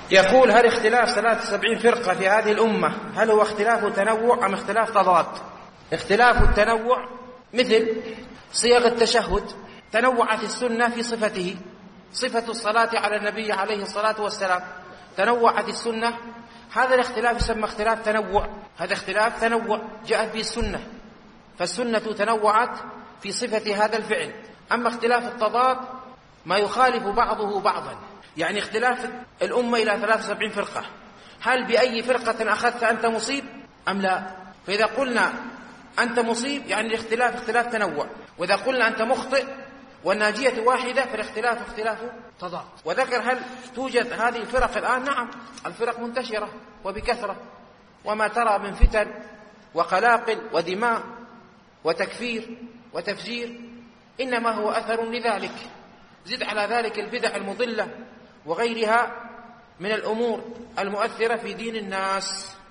يقول: هل اختلاف 73 فرقة في هذه الأمة هل هو اختلاف تنوع أم اختلاف تضاد؟ اختلاف التنوع مثل صيغ التشهد، تنوعت السنة في صفته، صفة الصلاة على النبي عليه الصلاة والسلام تنوعت السنة، هذا الاختلاف يسمى اختلاف تنوع، هذا اختلاف تنوع جاءت به السنة، فالسنة تنوعت في صفة هذا الفعل. أما اختلاف التضاد ما يخالف بعضه بعضا، يعني اختلاف الأمة إلى 73 فرقة، هل بأي فرقة أخذت أنت مصيب أم لا؟ فإذا قلنا أنت مصيب يعني الاختلاف اختلاف تنوع، وإذا قلنا أنت مخطئ والناجية واحدة فالاختلاف اختلاف تضاد. وذكر هل توجد هذه الفرق الآن؟ نعم، الفرق منتشرة وبكثرة، وما ترى من فتن وقلاقل ودماء وتكفير وتفجير إنما هو أثر لذلك. زد على ذلك البدع المضلة وغيرها من الأمور المؤثرة في دين الناس.